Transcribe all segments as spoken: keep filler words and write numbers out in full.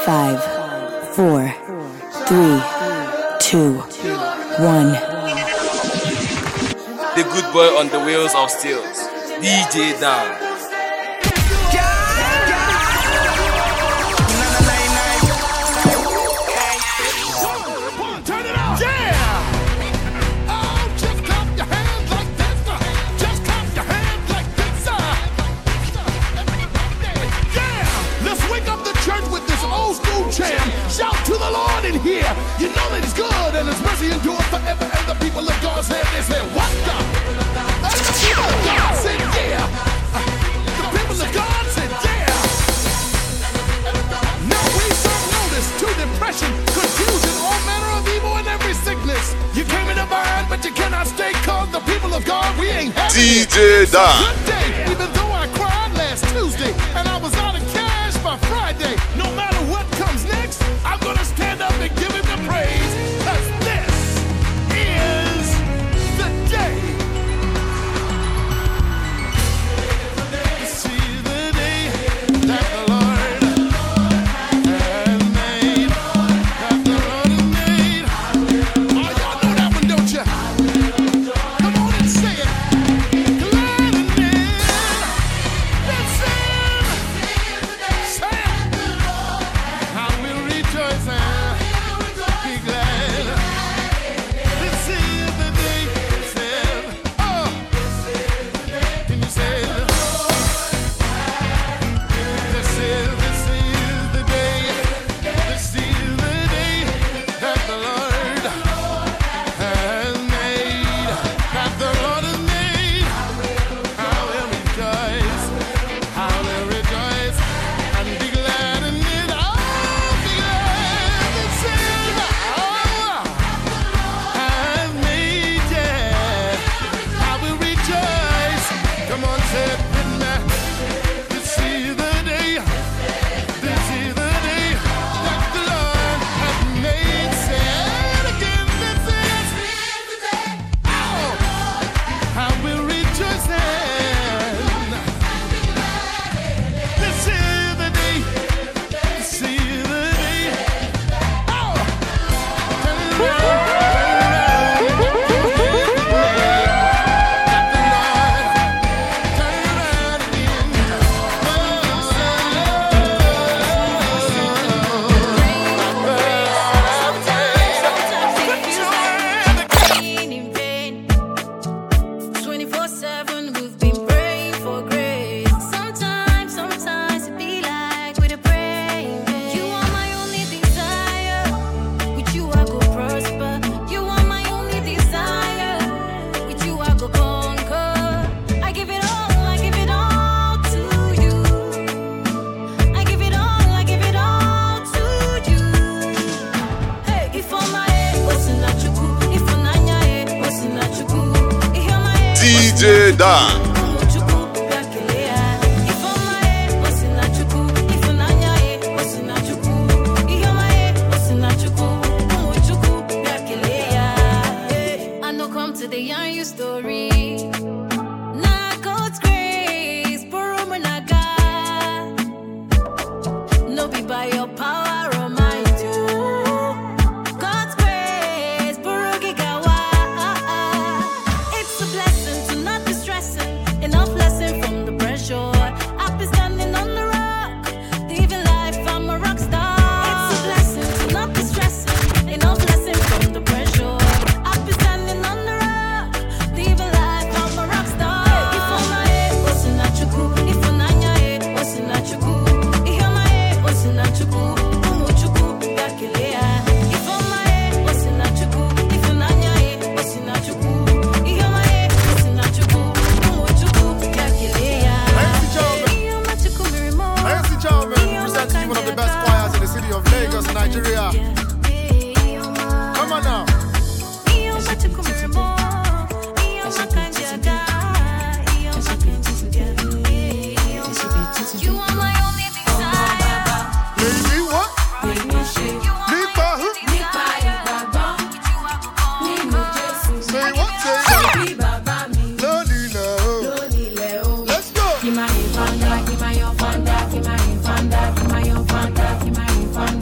Five, four, three, two, one. The good boy on the wheels of steel, D J Dan. Shout to the Lord in here. You know that He's good and His mercy endures forever. And the people of God said, they said, what the? And the people of God said, yeah. The people of God said, yeah. Now we serve notice to depression, confusion, all manner of evil and every sickness. You came in a bind, but you cannot stay, cause the people of God, we ain't having D J Dan. Good day, even though I cried last Tuesday and I was out of cash by Friday. No matter what comes next, I'm gonna stand up and give Him the praise, cause this is the day. This is the day that the Lord has made, that the Lord has made. Oh, y'all know that one, don't you? Come on and say it. Glad in it. That's it. Say it. I will rejoice and be glad. This is the day. Say, oh, can you say it? This is, this is the day. This is the day that the Lord has made. That the Lord has made. I will rejoice. I will rejoice and be glad in it. I'll be glad. This is the hour I've made, yeah. I will rejoice. Come on, say it with me. This is the day. This is the day that the Lord has made. Say it again. This is the day. Oh, I will rejoice and this is the day. This is the day. Oh, turn it around, turn it around. That the Lord turn it around again. In vain. twenty-four seven, we've been praying for grace. Sometimes, sometimes it be like with a praying. You are my only desire. With you I go prosper. You are my only desire. With you I go conquer. I give it all, I give it all to you. I give it all, I give it all to you. Hey, if on my head, what's in that chuku? If on your head, what's in that chuku? If on my head, D J Dan. I know come to the young you story. Now God's grace, Burumanaga. No be by your power or might, oh. God's grace, Burugigawa. It's a blessing to not be stressing. Enough lesson from the pressure. I've been standing on the rock, living life, I'm a rock star. It's a blessing to not be stressing. Enough lesson from the pressure. I've been standing on the rock, living life, I'm a rock star. If on my head, what's in that chuku? If on your head, what's in that chuku? If on my head, what's in that chuku? Umu chuku, yakilea. If on my head, what's in that chuku? If on your head, what's in that chuku? If on my head, what's in that chuku? Umu chuku, yakilea. Ladies and gentlemen, ladies and gentlemen, presenting one of the best choirs in the city of Lagos, Nigeria. Come on now. You are my only desire. Baby, what? Lipa, huh? Say what? Say what? Lodi love. Let's go. Give my infanda, give my infanda, give my infanda, give my infanda, give my infanda.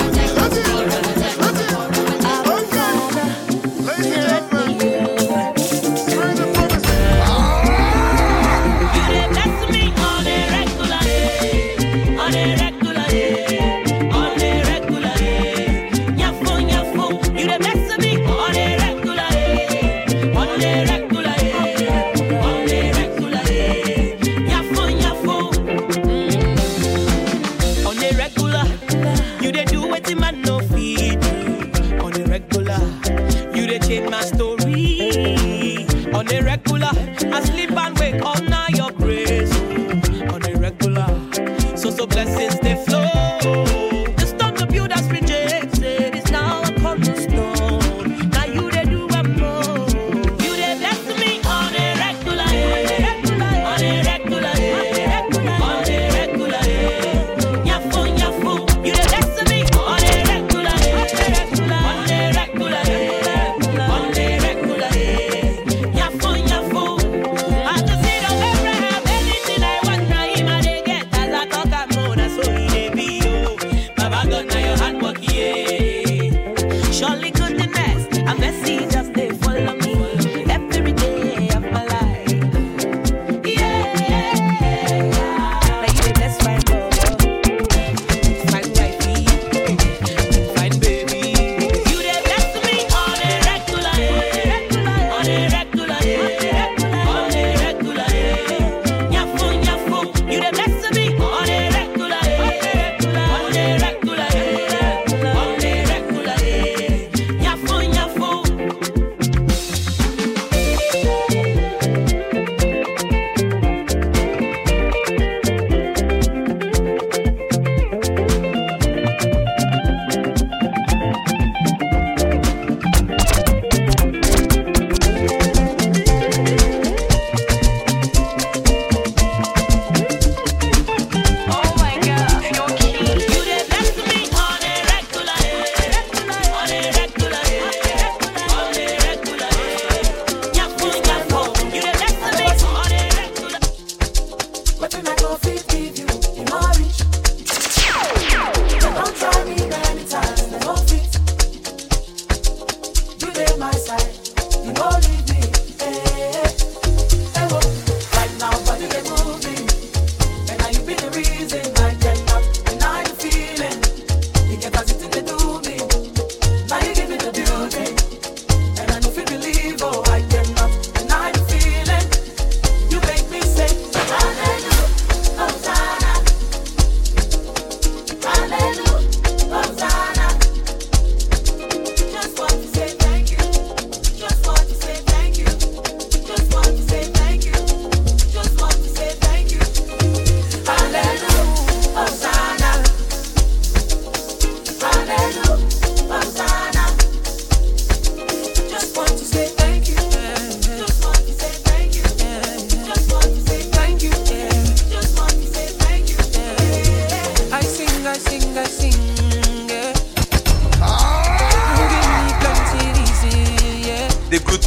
regular.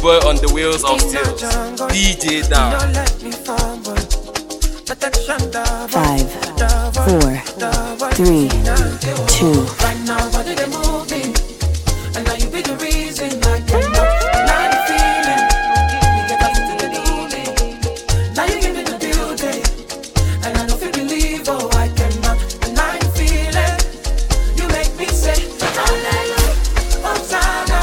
boy on the wheels of steel. D J Dan. Five, four, three, two. Right now, what did they move me? And now you be the reason I cannot deny the feeling. You get back into the feeling. Now you give me the beauty, and I know if you believe, oh, I cannot deny the feeling. You make me say, hallelujah, Hosanna,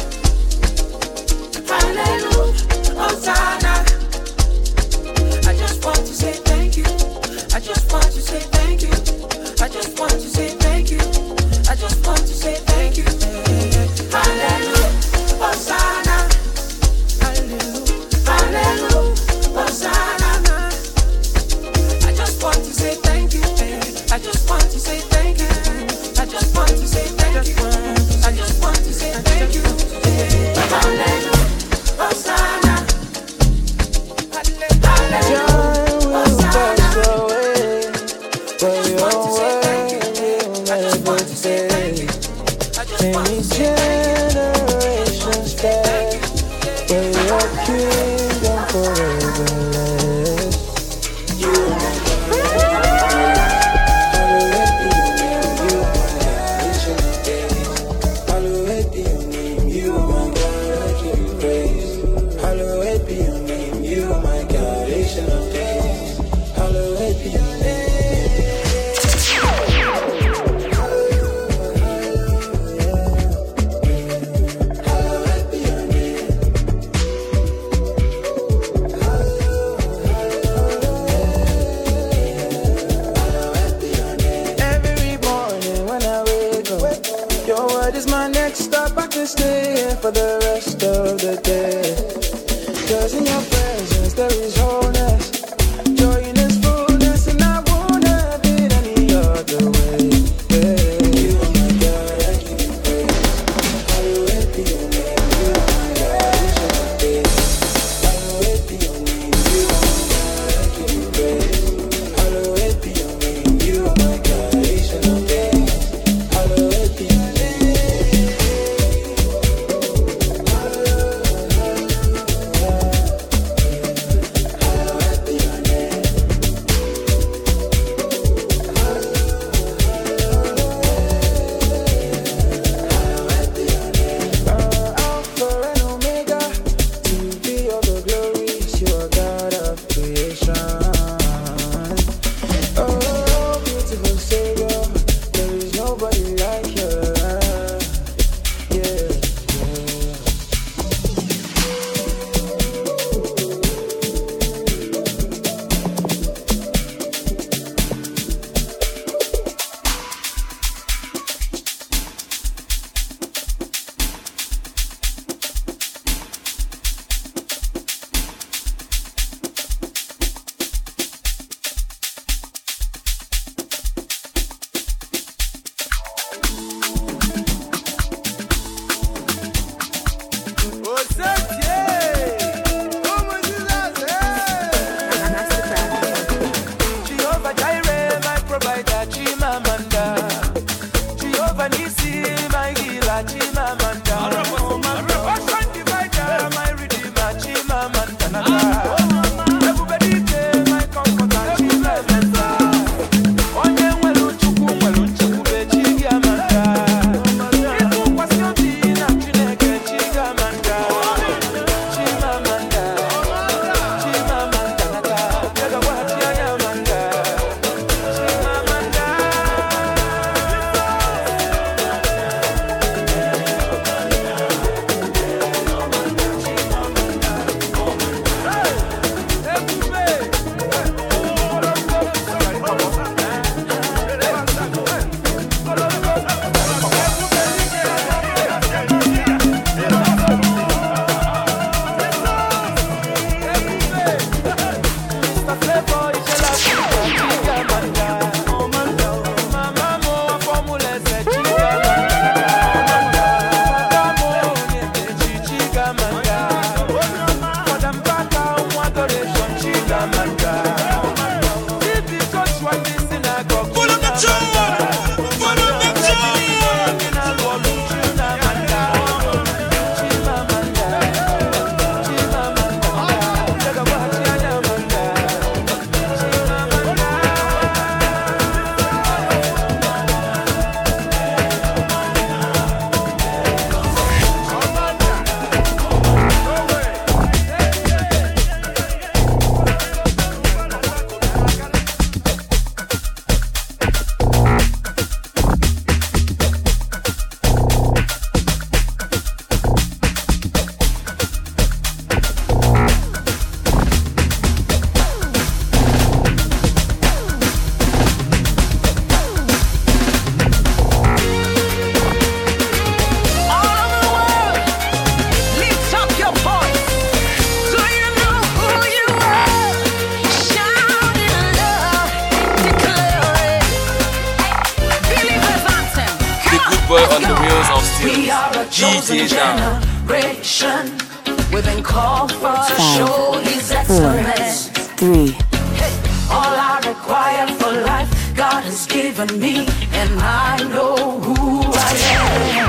hallelujah, Hosanna. I just want to say thank you. I just want to say thank you. I just want to say thank you. I just want to say thank you. Hallelujah, Hosanna. Hallelujah, hallelujah, Hosanna. I just want to say thank you. I just want to say thank you. I just want to say thank you. I just want to say thank you. Hallelujah, Hosanna. Hallelujah. Many generations back, where your kingdom forever lasts. You are my God. Hallowed be your name. You are my God. I give you praise. Hallowed be your name. You are my God. Ancient of days. Hallowed be your name. Stay here for the rest of the day. Cause in your presence there is wholeness, joy in its fullness, and I won't have it any other way. Yeah. You are my God, I give you praise. Hallowed be your name. You are my God, ancient of days. Hallowed be your name. You are my God, I give you praise. Hallowed be your name. You are my God, ancient of days. Hallowed be your name. boy on the wheels of steel. We are a D chosen J Down. generation. We've been called for to Five, show His four, excellence. three, Hey, all I require for life, God has given me, and I know who I am.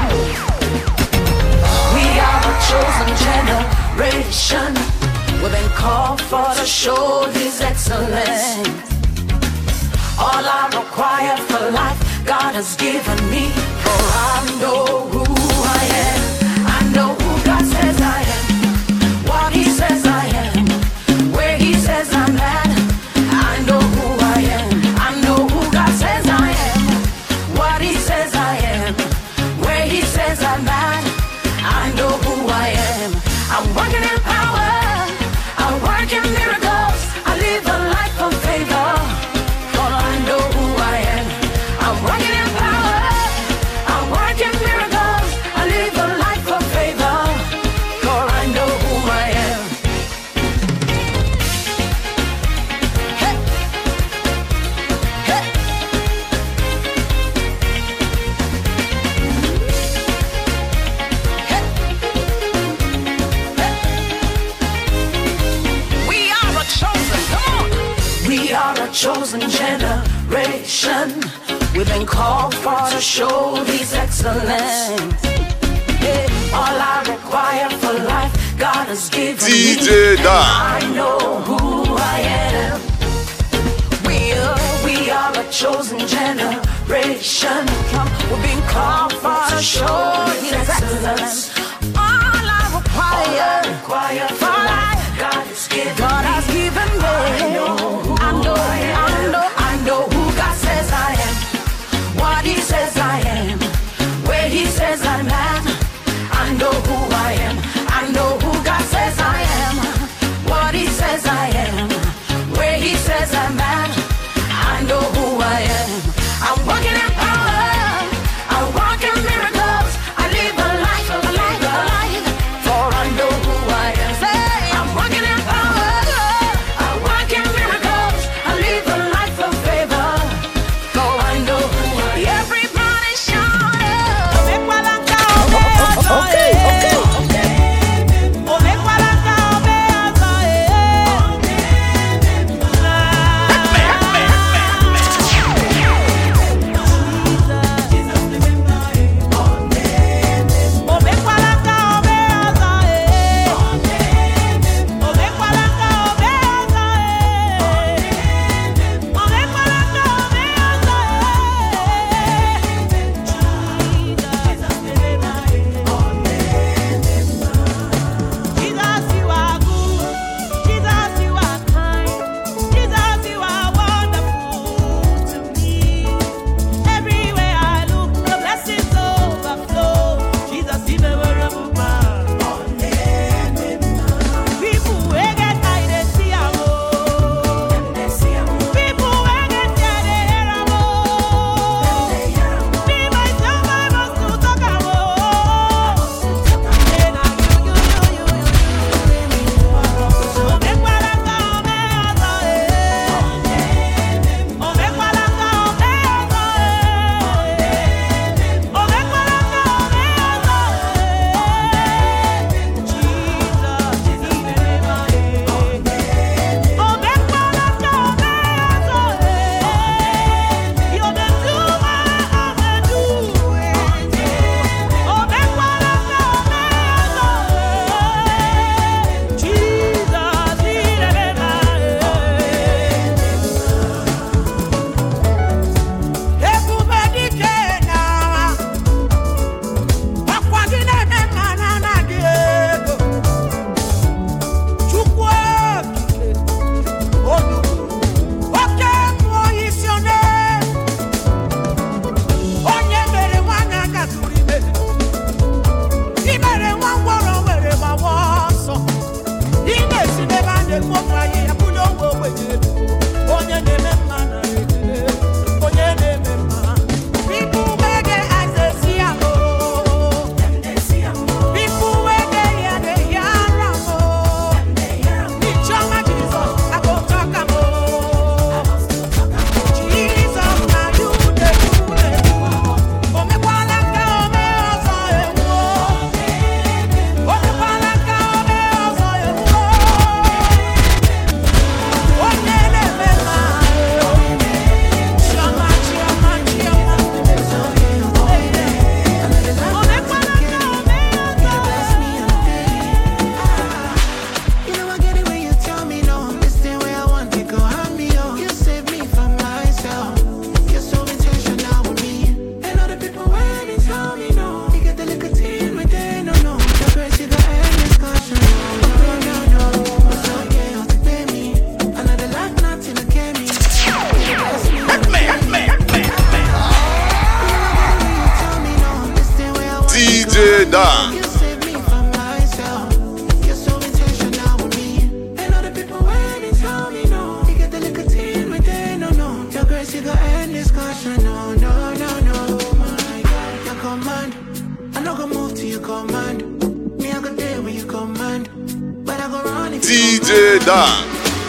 We are a chosen generation. We've been called for to show His excellence. All I require for life, God has given me, for I know who I am. I know who God says I am, what He says I am, where He says I'm at. I know who I am. I know who God says I am, what He says I am, where He says I'm at. I know who I am. I'm working in power, I work in miracles, I live a life of favor. For I know who I am. I'm working in power, I work in miracles, I live a life of favor. For I know who I am. Hey. Hey. We are a chosen, come on. We are a chosen generation. We've been called for to show His excellence. Yeah, all I require for life, God has given D J me. Down. And I know who I am. We are, we are a chosen generation. We've been called for to show His excellence. All I require, require for life, God has given God me. Has given me. I know, I know, I know, I know who God says I am, what He says I am, where He says I'm at. I know who I am. I know who God says I am, what He says I am, where He says I'm at. I know who I am. I'm walking in power, I walk in miracles, I live a life of life. D J Dan. You saved me from myself. You're so intentional with me. And other people when they tell me no, you get the nicotine within, no, no. Your grace, you got end discussion, no, no, no, no. My God, your command. I'm not gonna move till you command. Me, I go there when you command. But I go run if you D J Dan.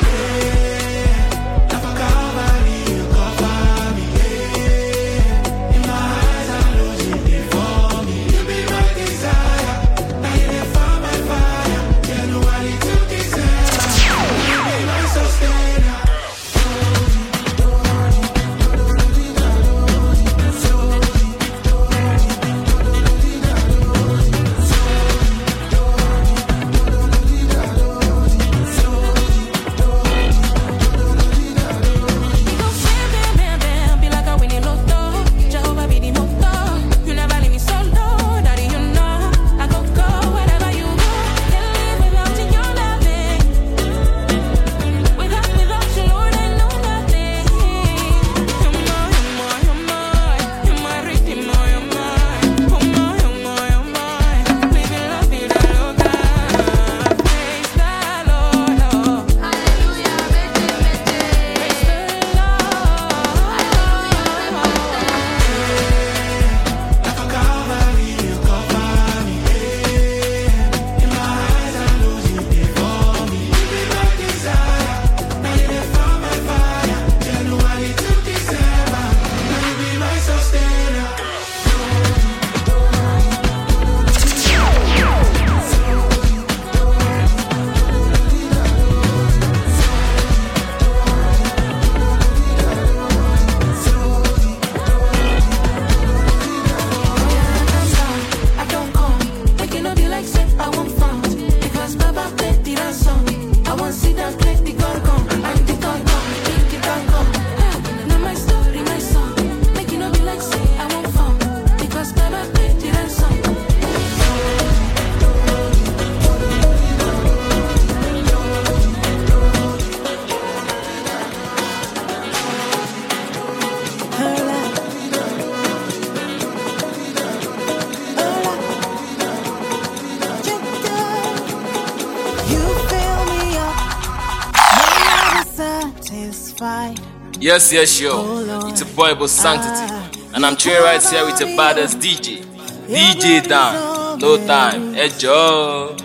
Yes, yes, sure. It's a boy about Sanctity. And I'm chilling right here with the baddest D J. D J Dan. No time. Hey, Joe.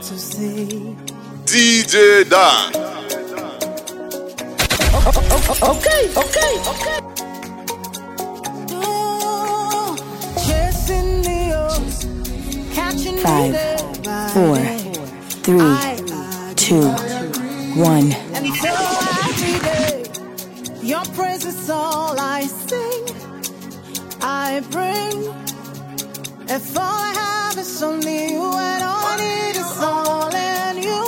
D J Dan. Okay, okay, okay. Five, four, three, two, one. And so every day, your praise is all I sing, I bring. If all I have is only you, and all I need is all in you.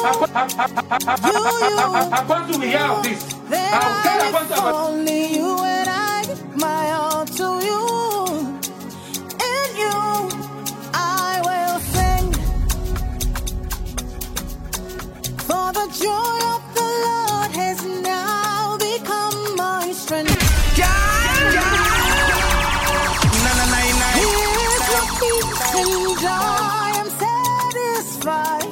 You, you, you. Then I live for only you, and I give my all to you. In you, I will sing. For the joy of the Lord has now become my strength. Yeah, yeah. Na, na, na, na. He is your peace, and I am satisfied.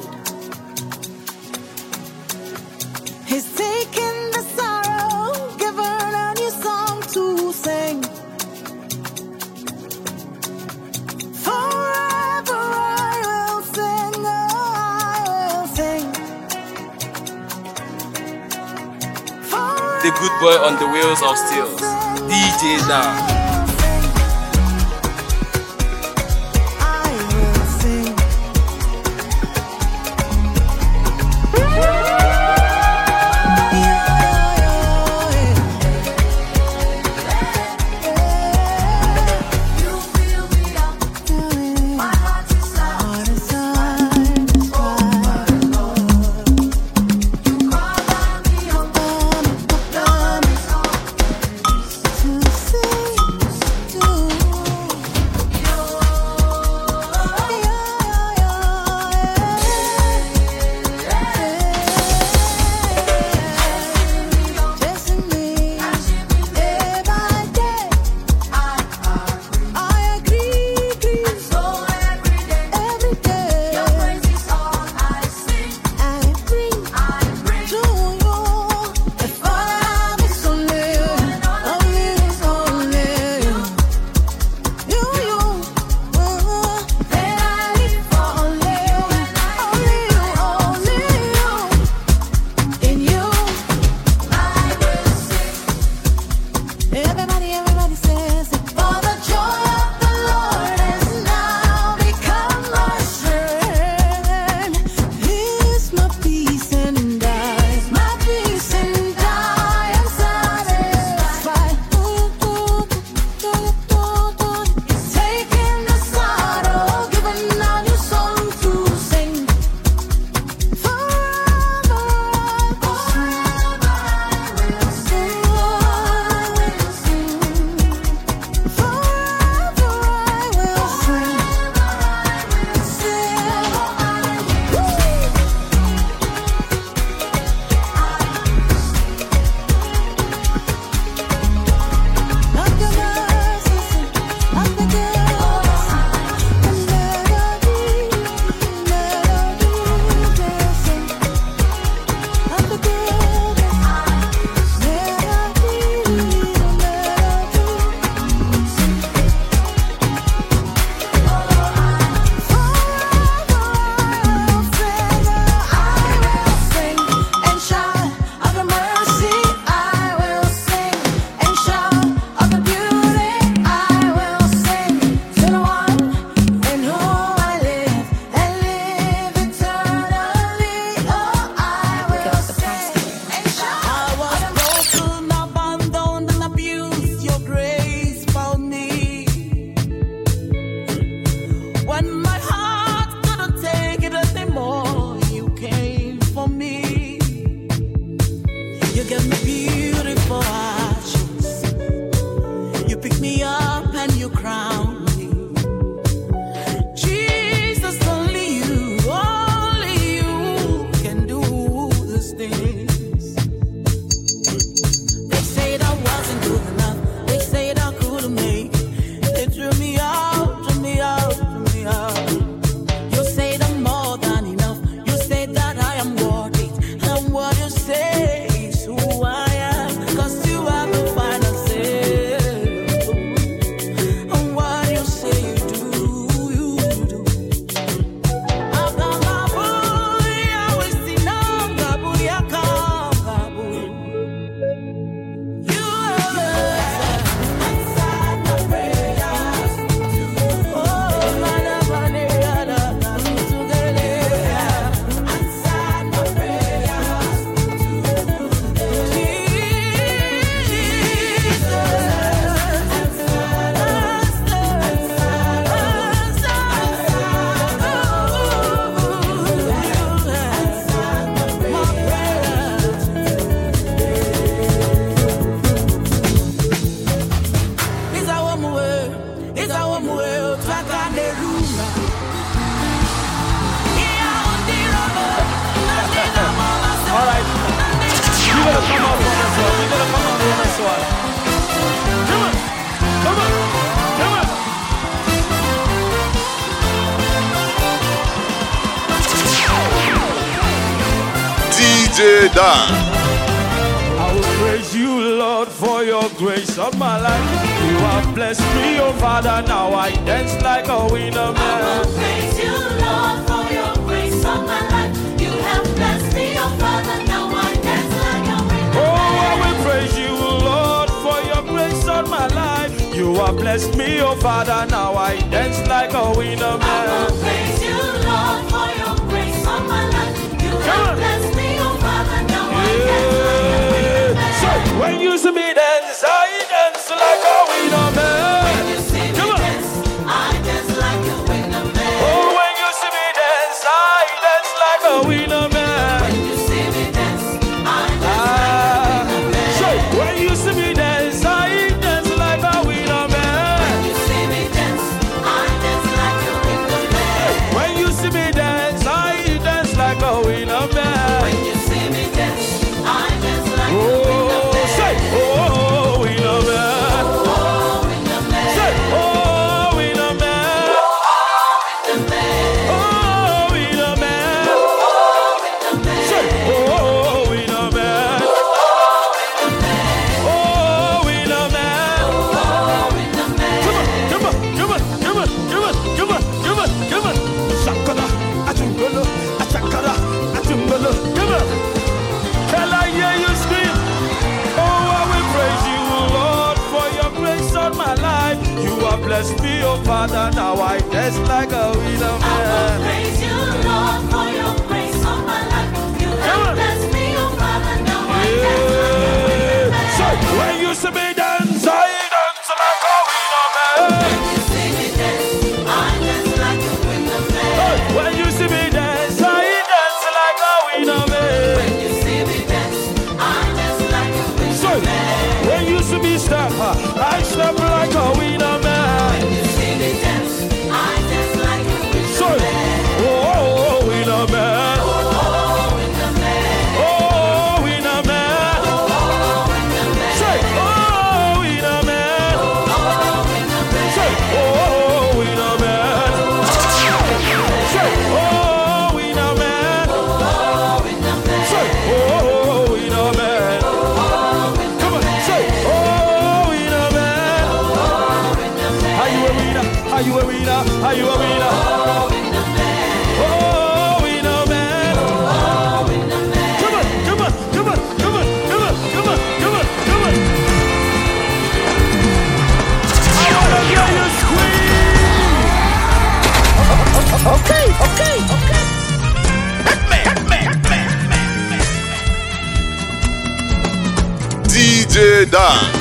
He's taken the sorrow, given a new song to sing. Forever I will sing, oh, I will sing. Forever The good boy on the wheels of steel. D J Dan. to sing. gotta come up on this one. You gotta come up on this one. Come on, come on, come on. D J Dan. I will praise you, Lord, for your grace on my life. You have blessed me, oh Father. Now I dance like a winner man. I will praise you, Lord, for your grace on my life. You have blessed me, oh Father. Now I dance like a winner man. Oh, I will praise you, Lord, for your grace on my life. You have blessed me, oh Father. Now I dance like a winner man. I will praise you, Lord, for your grace on my life. You have blessed me, oh Father. Now I dance like a winner man. So when you see me dance, I dance like a winner man. When you see me dance, I dance like a winner man. Oh, when you see me dance, I dance like a winner man. When you see me dance, I dance like a winner man. So when you see me dance, I dance like a winner man. When you see me dance, I dance like a winner man. When you see me dance, I dance like a winner man. When you see me dance, I dance like a winner man. Oh, say, oh, winner man. Oh, winner man. Say, oh, winner man. Oh, winner man. Oh, winner man. Say, oh, winner man. Oh, winner man. Oh, winner man. Come on, come on, come on, come on, come on, come on, come on. Shakara, Achumbolo, Achakara, Achumbolo. Come on. Can I hear you scream? Oh, I will praise you, Lord, for your grace on my life. You have blessed me, oh Father. Now I dance like a winner I will man. praise you, Lord, for your grace on my life. You have blessed me, oh Father. Now I dance like a winner man. So when you see me dance, I dance like a winner man. When you see me dance, I dance like a winner man. When you see me dance, I dance like a winner man. When you see me dance, I dance like a So winner man. when you see me step, I step like a winner man. When you see me dance, I dance like a winner So man. oh, oh, winner man. Oh, winner man. Oh, winner man. Oh, winner man. Say oh, winner man. Oh, winner man. Say oh, winner man. Say oh, winner man. Oh, winner man. Say oh, winner man. Come on, say oh, winner man. Oh, winner man. Are you a winner? Are you a winner? Are you a winner? Oh, winner man. Oh, winner man. Oh, winner man. Come on, come on, come on, come on, come on, come on, come on, come on. I wanna hear you scream. Okay, okay, okay. D J Dan.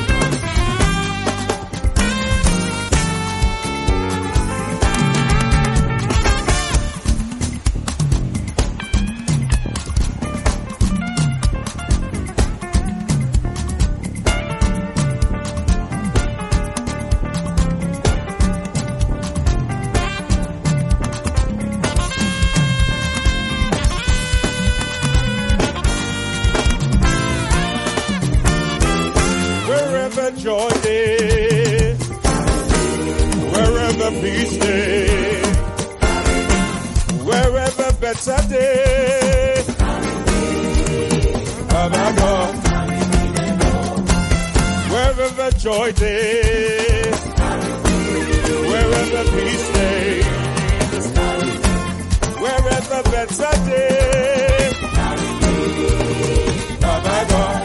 Wherever joy is, wherever peace is, wherever better day, have I gone? Wherever joy is, wherever peace is, wherever better day, have I gone?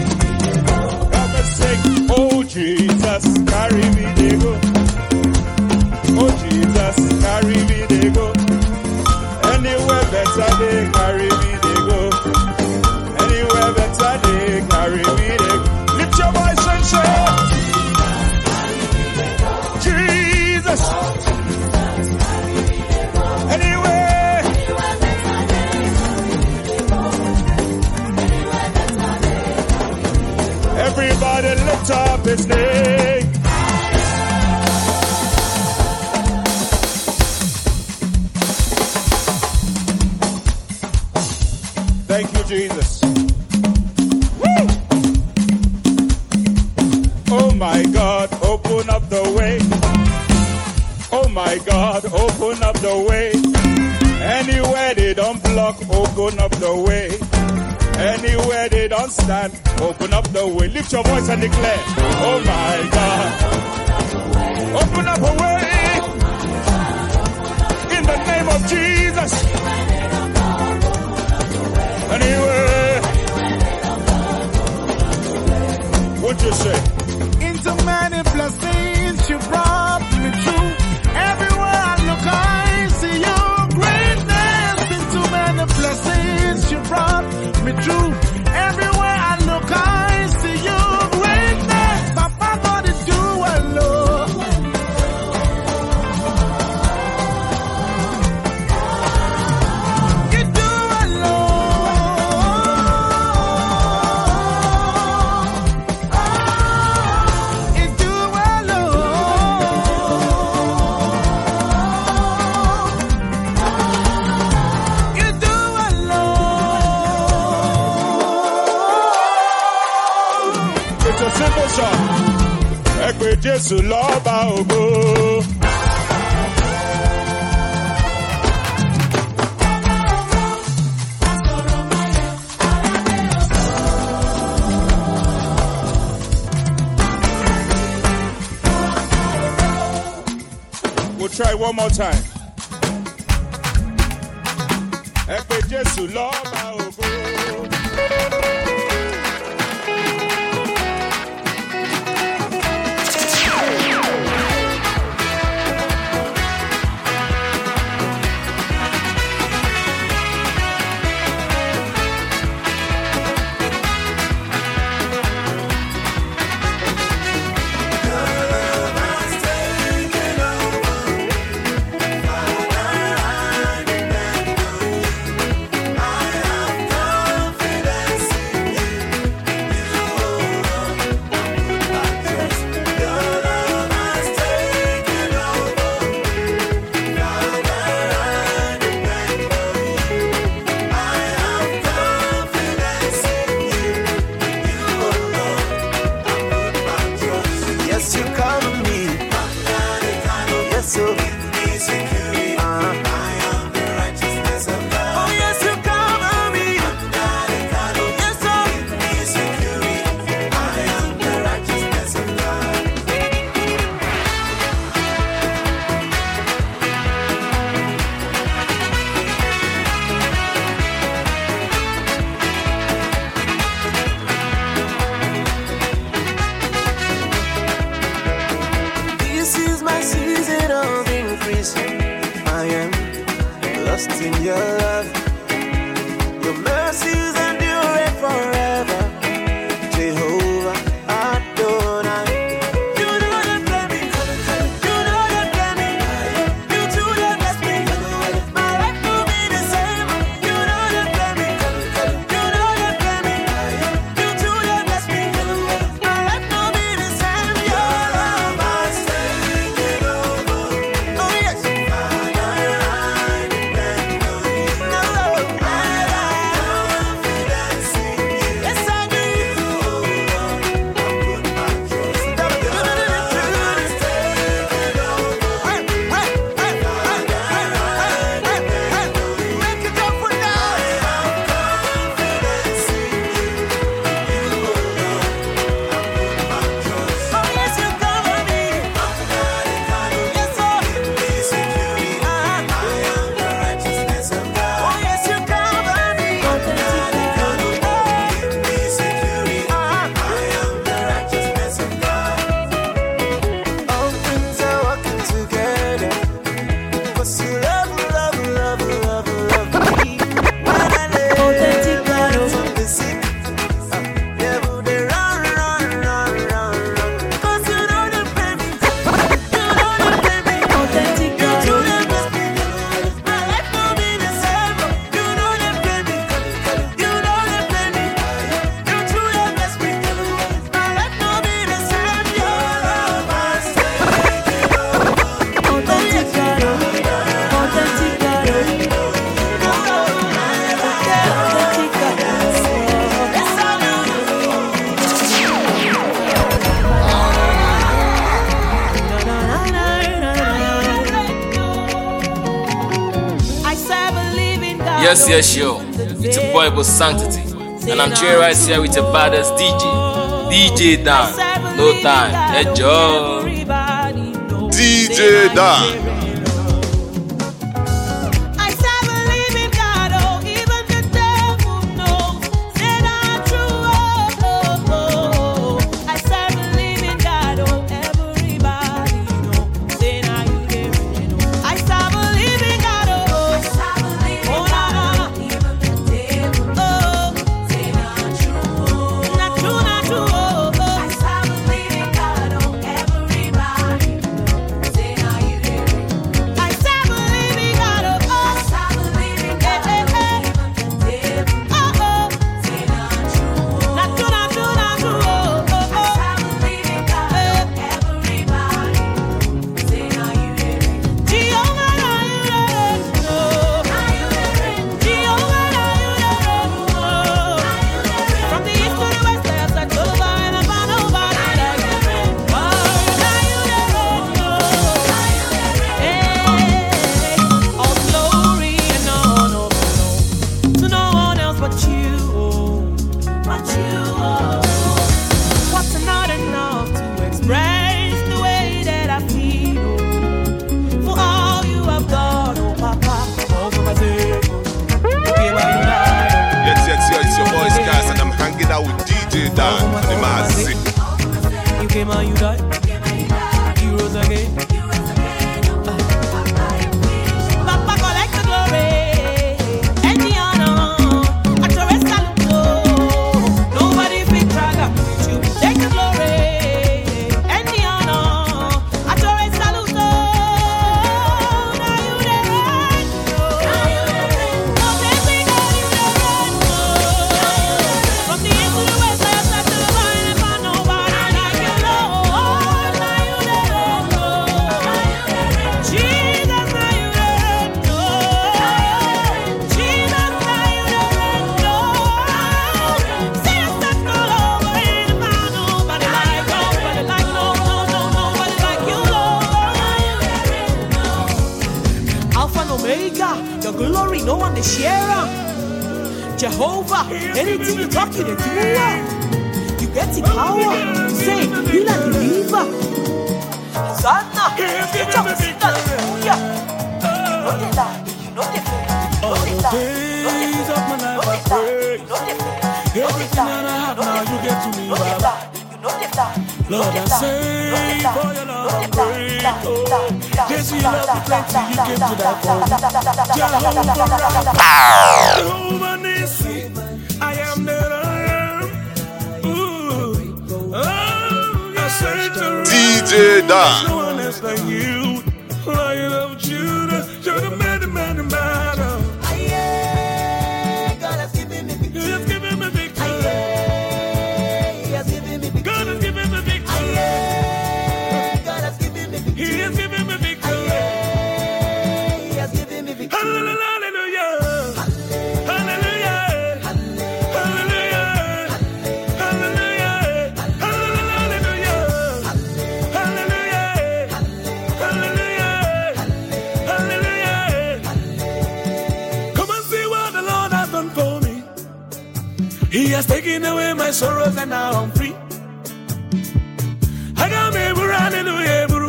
Oh Jesus, carry me, they go. Oh Jesus, carry me, they go. Anywhere better, they carry me, they go. Anywhere better, they carry me, they go. Lift your voice and say, Jesus. Anywhere. Everybody lift up his name. Thank you, Jesus. open up the way. Anywhere they don't block, open up the way. Anywhere they don't stand, open up the way. Lift your voice and declare, oh my God. Open up a way. In the name of Jesus. Anywhere. What you say? Into many blessings you brought me through. Everywhere I look, I see your greatness. Into many blessings you brought me through. Everywhere I look, I see your greatness. Papa, God is doing, Lord. You do it, Lord. You do it, Lord. You do it, Lord. It's a simple song. Ẹ pé Jésù lọ́ba ògo. We'll try one more time. Ẹ pé Jésù lọ́ba ògo. Yes, you cover me. Yes, you uh-huh. Oh, yes, you cover me. Yes, sir. This is my season of increase. I am lost in your love. Your mercies endure forever. Jehovah Adonai. You know you bless me. You know you bless me. You too you bless me. My life will be the same. You know you bless me. You know you bless me. You too you bless me. My life will be the same. Your love has taken over. Oh yes. No, I Yes, yes, yo. It's a boy, but Sanctity. And I'm chilling right here with the baddest D J. D J Dan. No time. Enjoy. D J Dan. Jehovah, anything you talk, you do it. You get the power. Say, you like the believer. Hosanna, get up, sing hallelujah. You know the lie, you know the faith. All the days of my life I pray. Everything that I have now, you get to me, Baba. Lord, I say for your love I'm grateful. Yes, you love me plenty, you came to that point. Jehovah, Jehovah Nissi, I am that I am. Ooh, oh, I say to D J Dan. no one else like you. Lion of Judah, you're the man, the man, the man. God has given me victory. He has given me victory. He has given me victory. God has given me victory. God has given me victory. He has given me victory. He has given me victory. Hallelujah. Hallelujah. Hallelujah. Hallelujah. Hallelujah. Hallelujah. Hallelujah. Hallelujah. Come and see what the Lord has done for me. He has taken away my sorrows and now I'm free. I got me, bro, hallelujah, bro.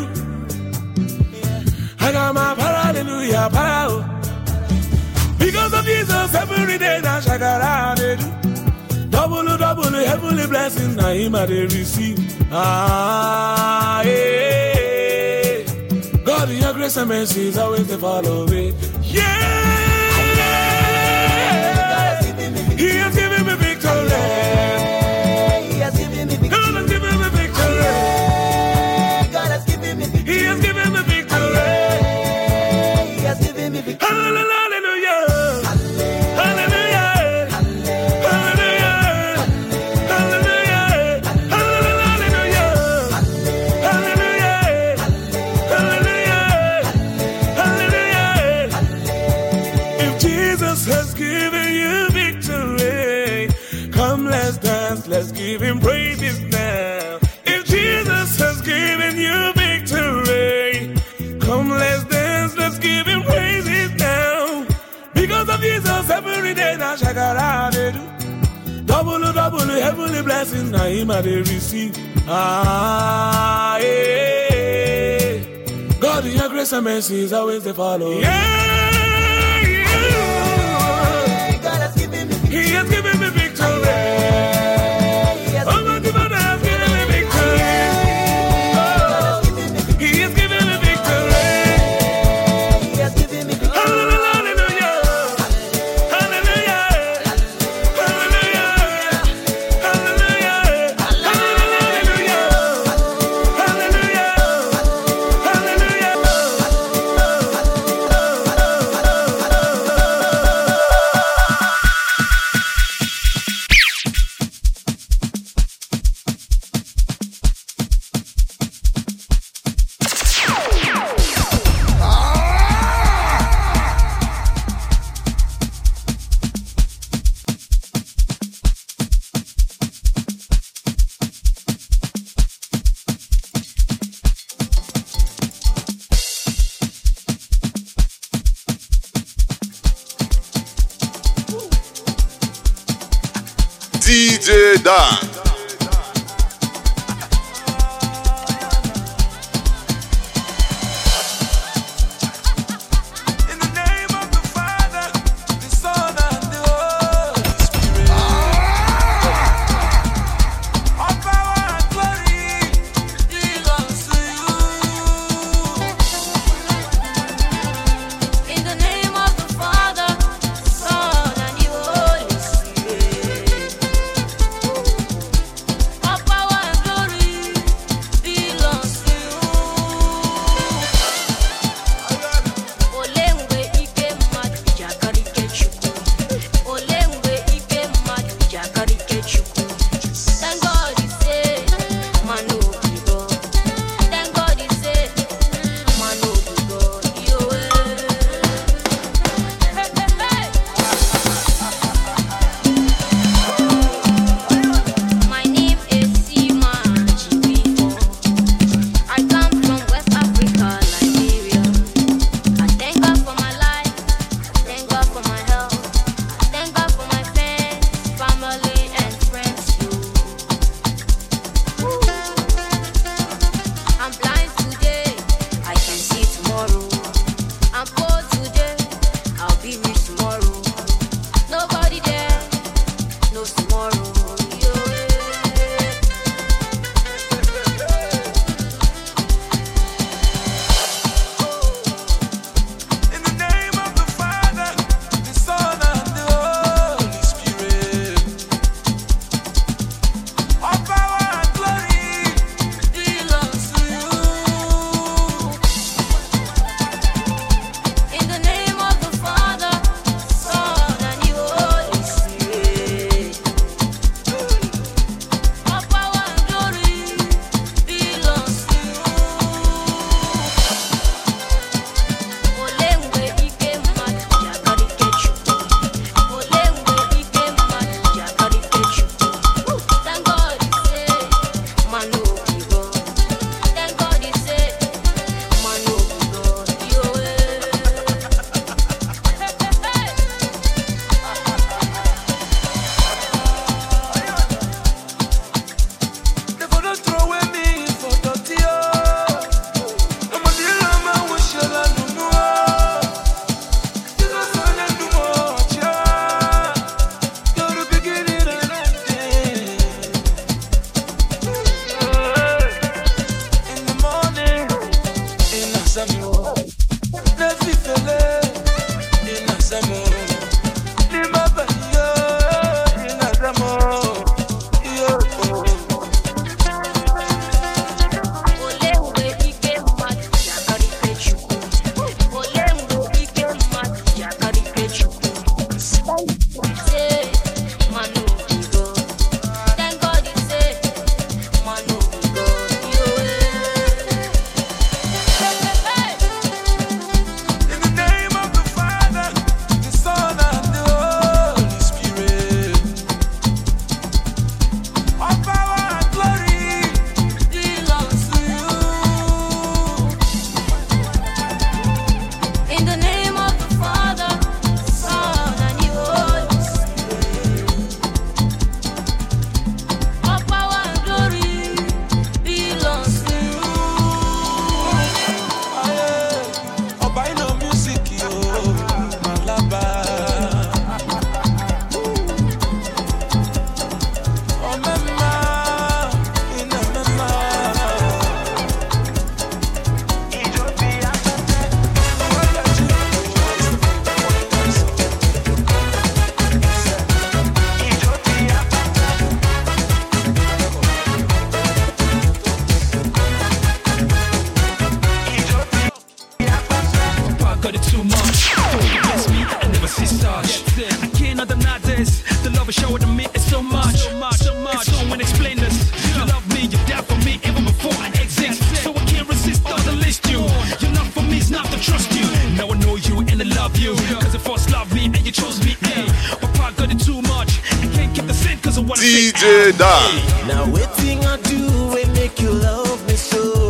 I got my para, hallelujah, para. Because of Jesus, every day now shakara they do. Double, double, heavenly blessings now him I they receive. Ah, yeah. God, in your grace and mercy is always to follow me. Yeah. He has given me victory. He has given me victory. God has given me victory. God has given me victory. He has given me victory. He has given me victory. Hallelujah. Hallelujah. Hallelujah. Hallelujah. Hallelujah. Hallelujah. Hallelujah. Hallelujah. If Jesus has given you victory, come let's dance, let's give him praises now. If Jesus has given you victory, come let's dance, let's give him praises now. Because of of Jesus every day na shakara they do. Double, double, heavenly blessings na him I dey receive. Ah, yeah. God in your grace and mercy is always the follow. Yeah, yeah. God has given me. He has given me victory. Oh, my God has given me victory. Oh, He has given me victory. He has given me victory. Hallelujah. Hallelujah. Hallelujah. Hallelujah. Hallelujah. Hallelujah. D J Dan. In the name of the Father, the Son, and the Holy Spirit. All power and glory belongs to you. In the name of the Father, the Son, and the Holy Spirit. much. Don't you bless me, I never see such. I can't deny this. The love you show to me is so much. So much, so much. It's so unexplained. You love me, you die for me even before I exist. So I can't resist all the list you. Your love for me is not to trust you. Now I know you and I love you. Cause you first loved me and you chose me. Hey, Papa got it too much. I can't keep the sin cause I wanna D J Dan. Now waiting I do will make you love me so.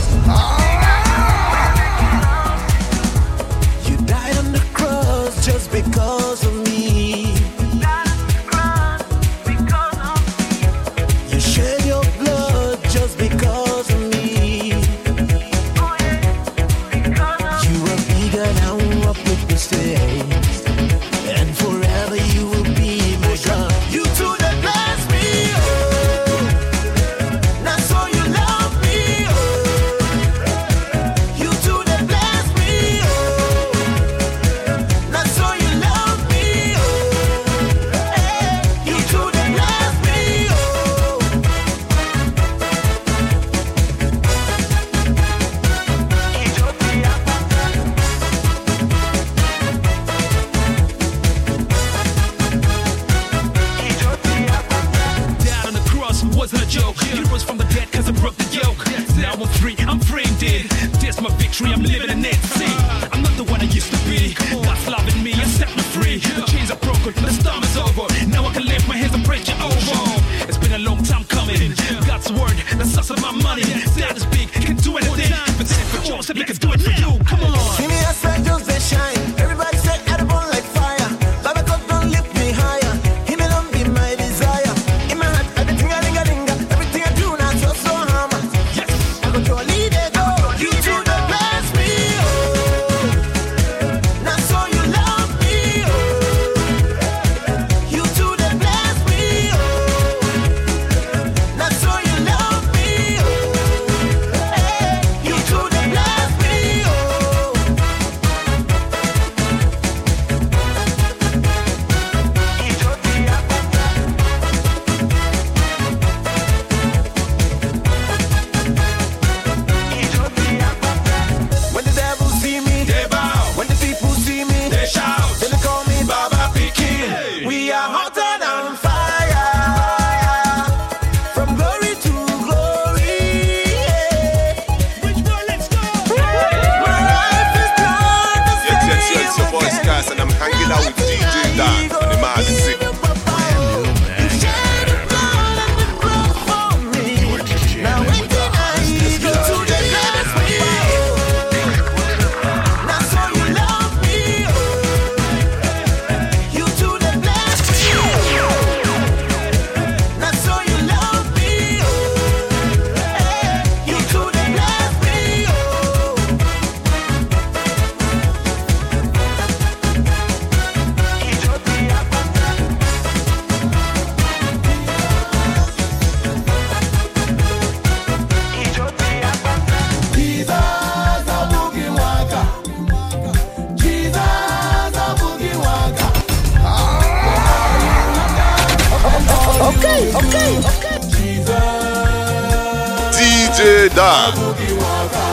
You died on the cross just because of me. You shed your blood just because of me. You are bigger now, what people say, and forever you will be my God. You too that bless me, oh. Now so you love me, oh. You too that bless me, oh. Now so you love me, oh. Hey, you too that bless me, oh. Down on the cross wasn't a joke. You rose from the dead cause I broke the yoke. Now I'm free, I'm free indeed. This my victory, I'm living in it. See, I'm not the one I used to be. God's loving me and set me free. The chains are broken, the storm is over. Now I can lift my hands and praise you over. It's been a long time coming. God's word, the source of my money. That is big, can do anything. If it's for Joseph, he can do it for you. Come on. See me as angels they shine. Everybody say I burn like fire. Baba God don't lift me higher. He may not be my desire. In my heart, everything I ding a ding. Everything I do now just so hammer. Yes, I go to a leader go. You too don't bless me, oh. Now so you love me, oh. You too don't bless me, oh. Now so you love me, oh. Hey, you too don't bless me, oh. When the devil see me, they bow. when the people see me, They shout. then they call me Baba Pikin. Hey. We are hotter than fire, from glory to glory. Which one? Let's go. My life is not the Yes, same yes, yes, your boy again. Skies, and I'm hanging out with D J Dan on the Mad Sick. You shed the blood and the blood for me. Now waiting I need you to the bless me. Now so you love me, oh. You to the bless me, oh. Now so you love me, oh. Hey, you to the bless me, oh. Jesus a boogie waka. Jesus a boogie waka. Okay, okay, okay. Jesus D J Dan. boogie waka.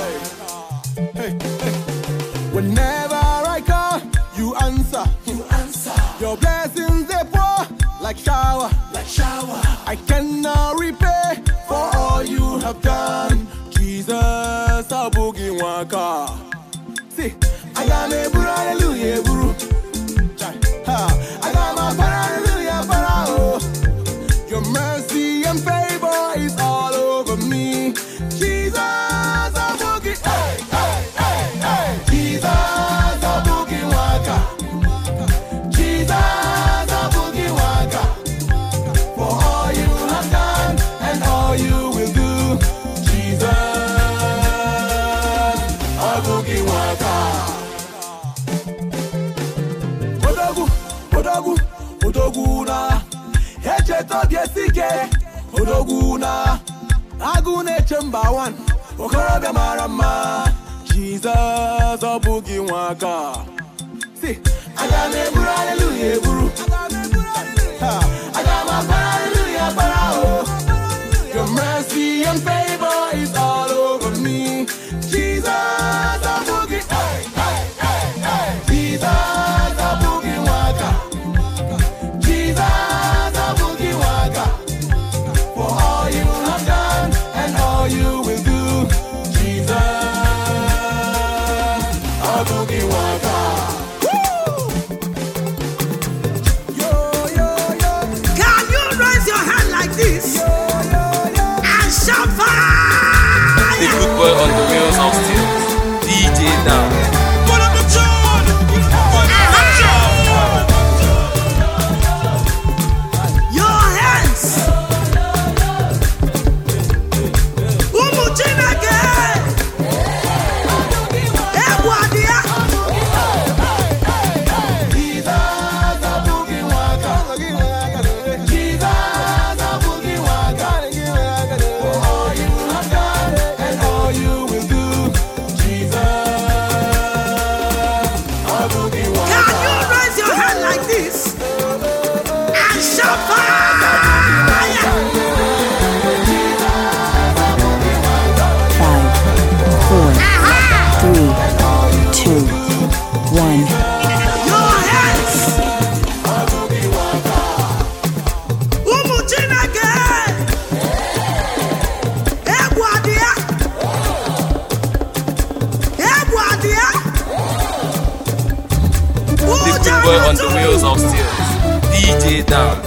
Whenever I call, you answer. You answer. Your blessings they pour like shower, like shower. I cannot repay for all you have done. Jesus a boogie waka. See, I got me buru, hallelujah, buru. Ha, I got my para, hallelujah, para, oh. Your mercy and favor is all over me. Jesus a boogie, hey, hey, hey, hey. Jesus a boogie waka. Jesus a boogie waka. For all you have done and all you will do. Jesus a boogie waka. Odogu, odogu, odogu na. Eche to biesike, odogu na. Agune chemba one, okorobia marama. Jesus a boogie waka. See, I got me buru, hallelujah, buru. Ha, I got my para, hallelujah, para, oh. Your mercy and favor is all over me. Jesus a boogie, hey, hey, hey, hey. boy on the wheels of steel, D J Down. Your hands. Umuchineke. Egwadia. Boy on the wheels of steel, D J Down.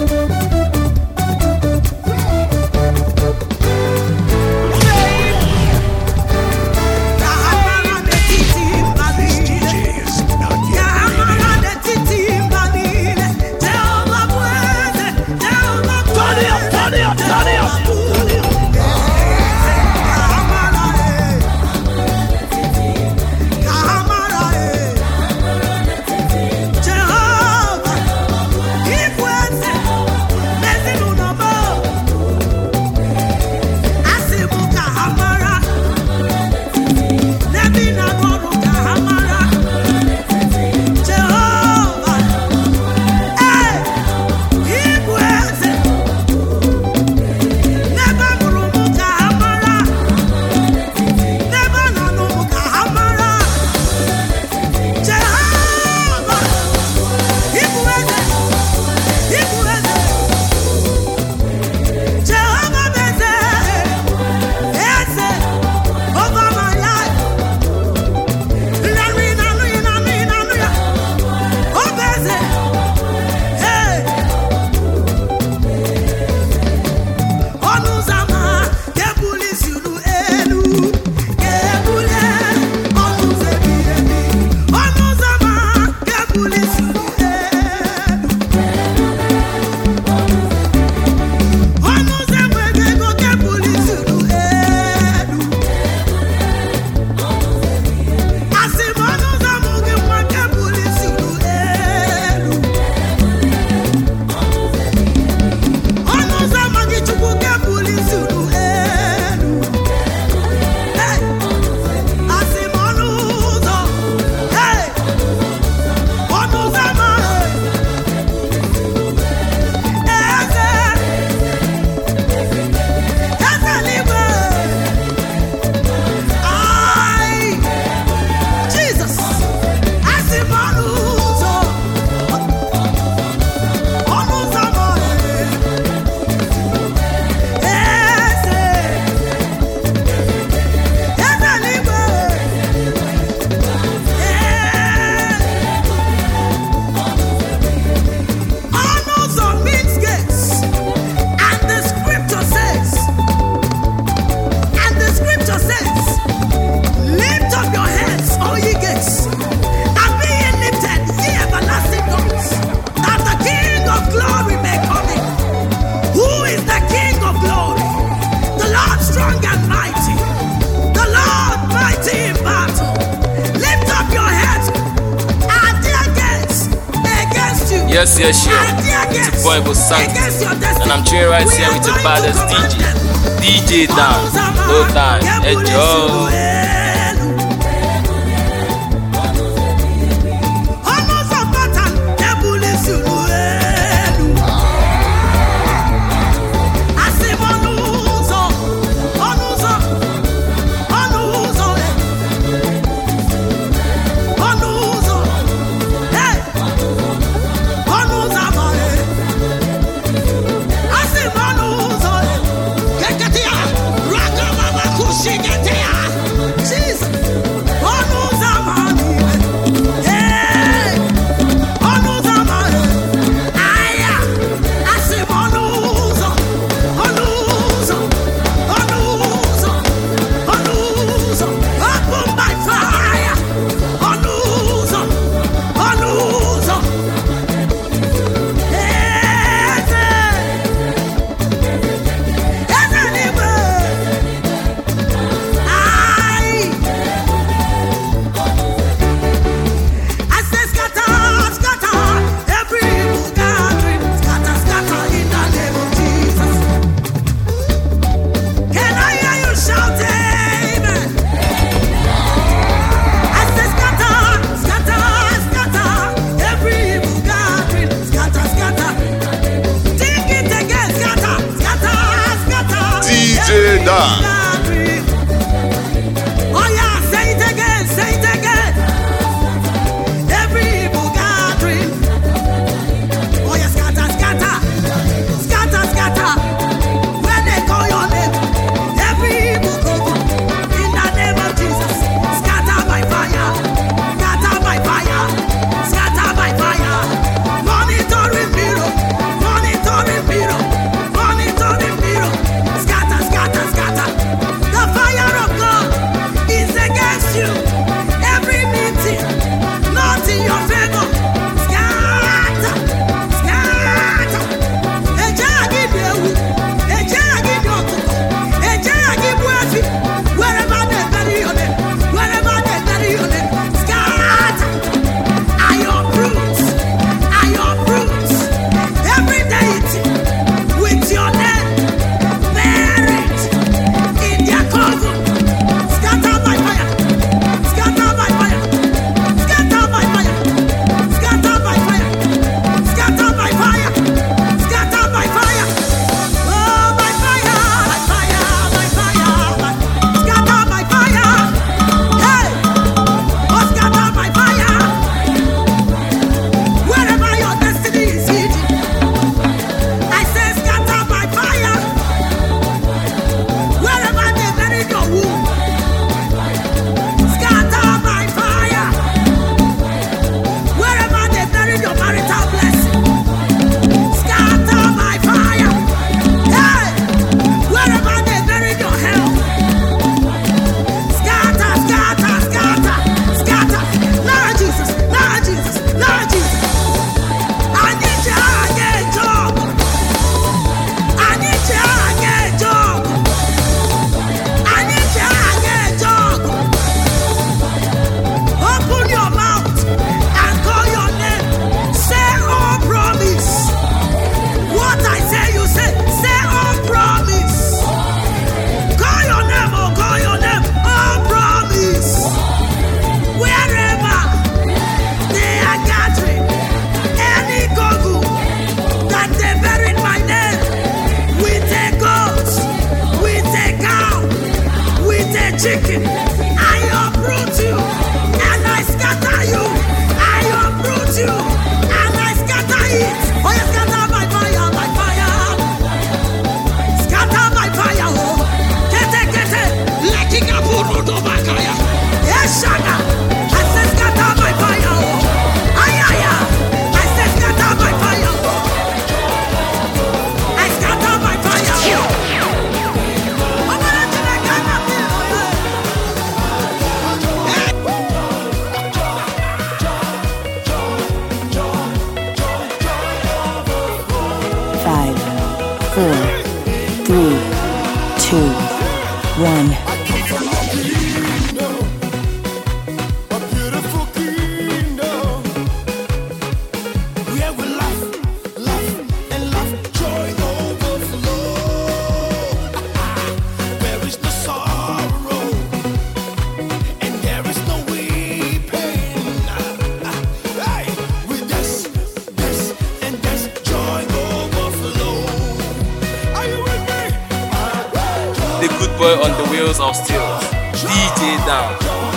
Yes, yes, sure. It's a boy with Sanctity, and I'm chilling right here with the baddest D J, D J Down. No time, enjoy. She get there. four, three, two, one. Boy on the wheels of steel, D J Dan.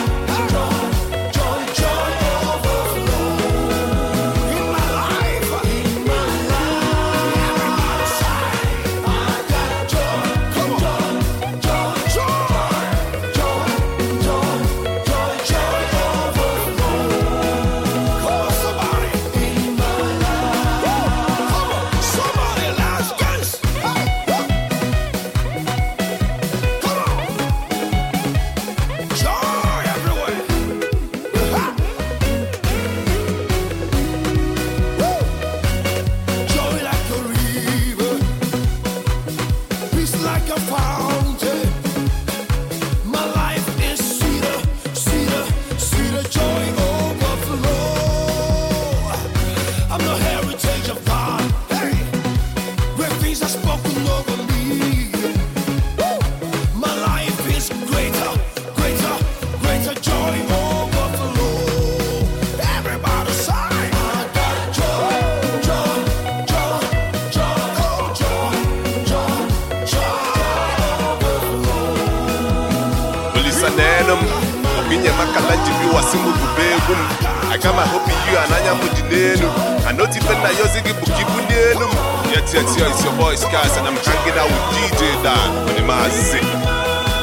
Kama hope you ananya mudinenu. I know even na yozigi bukibunenu. Yet yet here is your boy Skies and I'm hanging out with D J Dan on the Massive.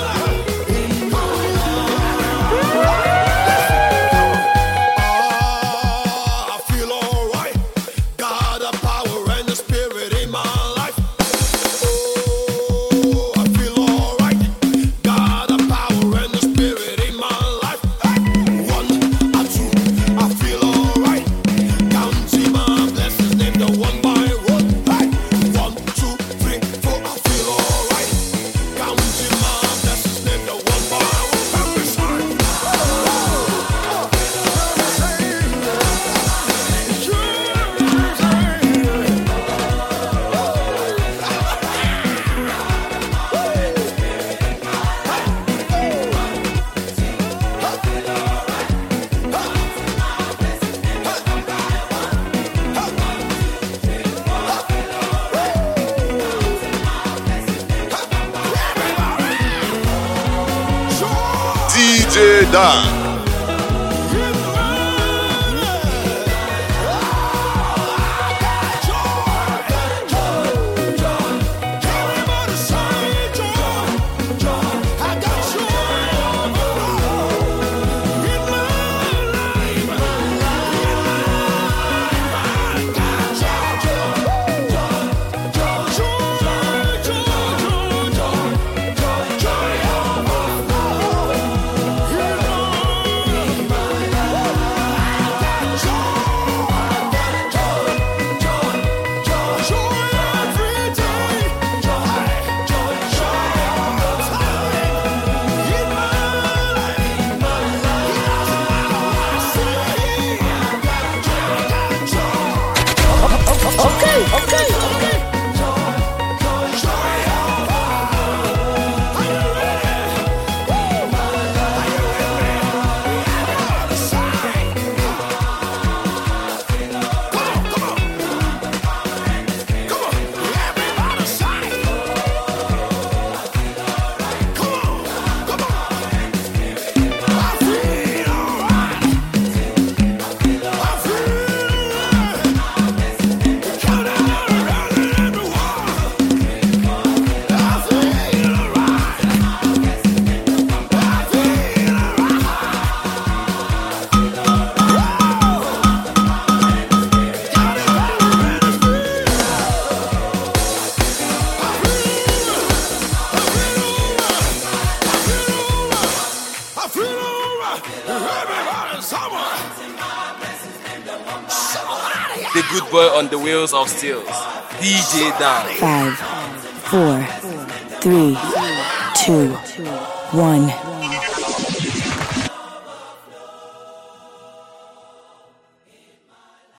D J Dan. The good boy on the wheels of steel, D J Dan. Five, four, three, two, one.